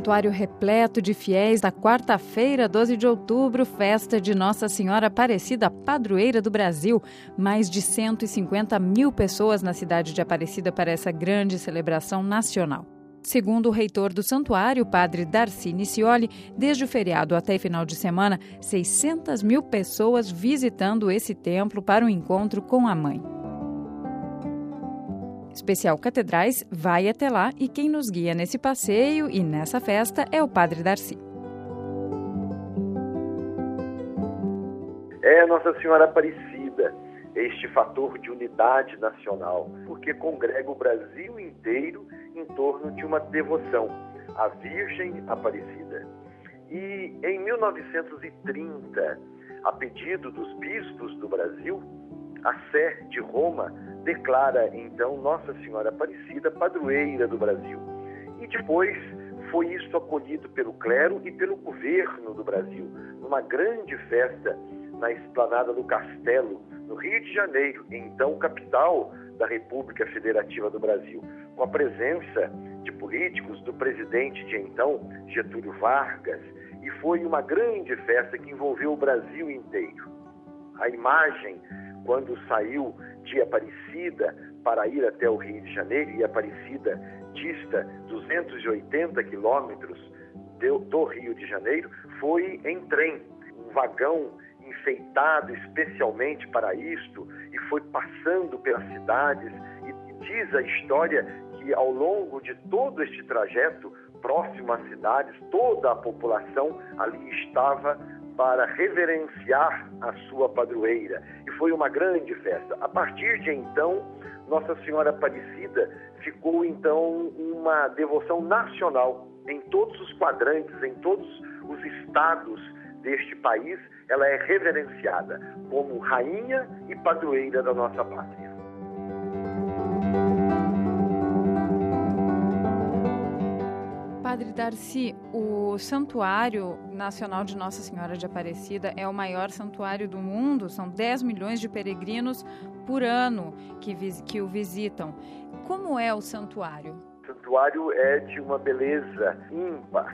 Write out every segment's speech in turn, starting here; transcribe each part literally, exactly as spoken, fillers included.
santuário repleto de fiéis da quarta-feira, doze de outubro, festa de Nossa Senhora Aparecida, padroeira do Brasil. Mais de cento e cinquenta mil pessoas na cidade de Aparecida para essa grande celebração nacional. Segundo o reitor do santuário, o padre Darcy Nicioli, desde o feriado até final de semana, seiscentas mil pessoas visitando esse templo para o encontro com a mãe. Especial Catedrais vai até lá e quem nos guia nesse passeio e nessa festa é o padre Darcy. É Nossa Senhora Aparecida, este fator de unidade nacional, porque congrega o Brasil inteiro em torno de uma devoção à Virgem Aparecida. E em mil novecentos e trinta, a pedido dos bispos do Brasil, a Sé de Roma declara então Nossa Senhora Aparecida padroeira do Brasil. E depois foi isso acolhido pelo clero e pelo governo do Brasil, numa grande festa na esplanada do Castelo, no Rio de Janeiro, então capital da República Federativa do Brasil, com a presença de políticos, do presidente de então, Getúlio Vargas, e foi uma grande festa que envolveu o Brasil inteiro. A imagem, quando saiu de Aparecida para ir até o Rio de Janeiro, e Aparecida dista duzentos e oitenta quilômetros do Rio de Janeiro, foi em trem, um vagão enfeitado especialmente para isto, e foi passando pelas cidades, e diz a história que ao longo de todo este trajeto, próximo às cidades, toda a população ali estava para reverenciar a sua padroeira. E foi uma grande festa. A partir de então, Nossa Senhora Aparecida ficou então uma devoção nacional. Em todos os quadrantes, em todos os estados deste país, ela é reverenciada como rainha e padroeira da nossa pátria. Padre Darcy, o Santuário Nacional de Nossa Senhora de Aparecida é o maior santuário do mundo, são dez milhões de peregrinos por ano que, que o visitam. Como é o santuário? O santuário é de uma beleza ímpar.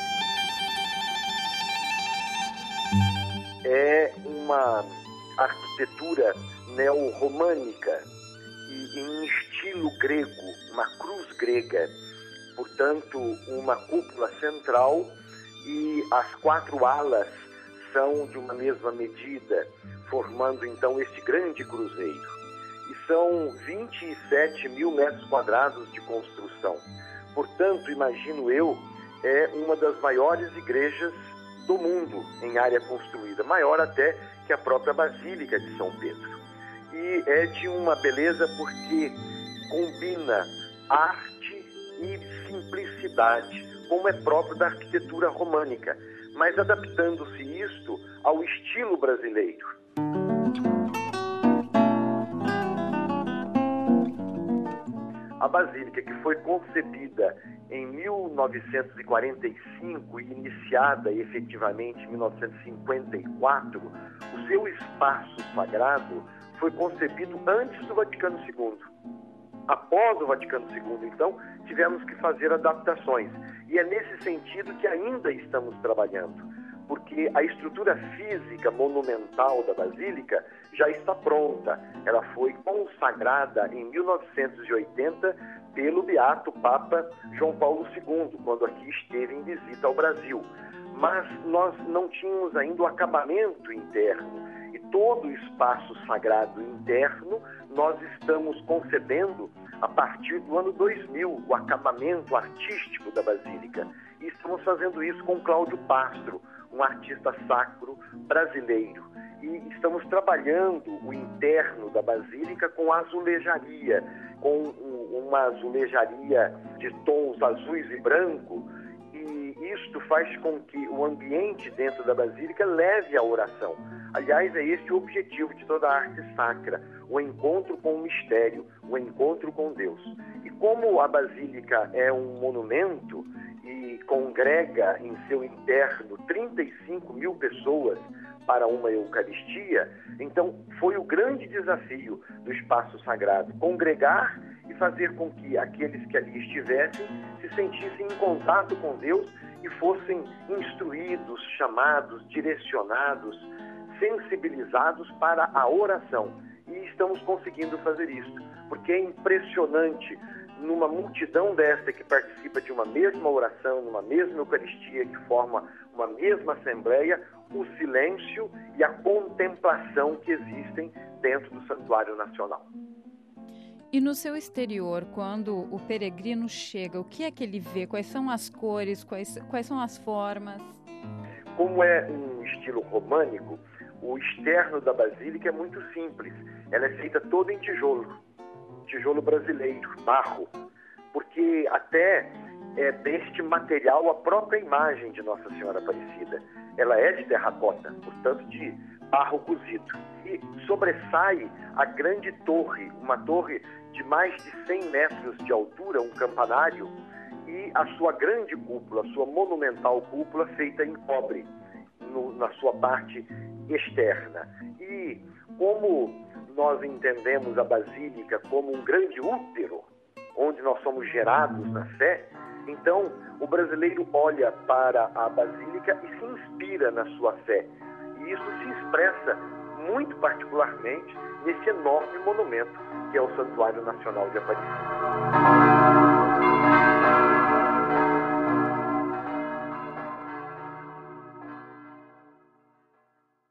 É uma arquitetura neorromânica e em estilo grego, uma cruz grega. Portanto, uma cúpula central e as quatro alas são de uma mesma medida, formando então este grande cruzeiro. E são vinte e sete mil metros quadrados de construção. Portanto, imagino eu, é uma das maiores igrejas do mundo em área construída, maior até que a própria Basílica de São Pedro. E é de uma beleza porque combina arte e simplicidade, como é próprio da arquitetura românica, mas adaptando-se isto ao estilo brasileiro. A Basílica, que foi concebida em mil novecentos e quarenta e cinco e iniciada efetivamente em mil novecentos e cinquenta e quatro, o seu espaço sagrado foi concebido antes do Vaticano segundo. Após o Vaticano segundo, então, tivemos que fazer adaptações. E é nesse sentido que ainda estamos trabalhando, porque a estrutura física monumental da Basílica já está pronta. Ela foi consagrada em mil novecentos e oitenta pelo beato Papa João Paulo segundo, quando aqui esteve em visita ao Brasil. Mas nós não tínhamos ainda o acabamento interno. E todo o espaço sagrado interno nós estamos concebendo a partir do ano dois mil, o acabamento artístico da Basílica. E estamos fazendo isso com Cláudio Pastro, um artista sacro brasileiro. E estamos trabalhando o interno da Basílica com azulejaria, com uma azulejaria de tons azuis e branco, e isto faz com que o ambiente dentro da Basílica leve à oração. Aliás, é esse o objetivo de toda a arte sacra, o encontro com o mistério, o encontro com Deus. E como a Basílica é um monumento e congrega em seu interno trinta e cinco mil pessoas para uma Eucaristia, então foi o grande desafio do espaço sagrado, congregar e fazer com que aqueles que ali estivessem se sentissem em contato com Deus e fossem instruídos, chamados, direcionados, sensibilizados para a oração. E estamos conseguindo fazer isso, porque é impressionante, numa multidão desta que participa de uma mesma oração, numa mesma Eucaristia, que forma uma mesma Assembleia, o silêncio e a contemplação que existem dentro do Santuário Nacional. E no seu exterior, quando o peregrino chega, o que é que ele vê? Quais são as cores? Quais, quais são as formas? Como é um estilo românico, o externo da Basílica é muito simples. Ela é feita toda em tijolo, tijolo brasileiro, barro, porque até é deste material a própria imagem de Nossa Senhora Aparecida. Ela é de terracota, portanto de barro cozido. E sobressai a grande torre, uma torre de mais de cem metros de altura, um campanário, e a sua grande cúpula, a sua monumental cúpula feita em cobre, no, na sua parte externa. E como nós entendemos a Basílica como um grande útero, onde nós somos gerados na fé, então o brasileiro olha para a Basílica e se inspira na sua fé. E isso se expressa muito particularmente nesse enorme monumento que é o Santuário Nacional de Aparecida.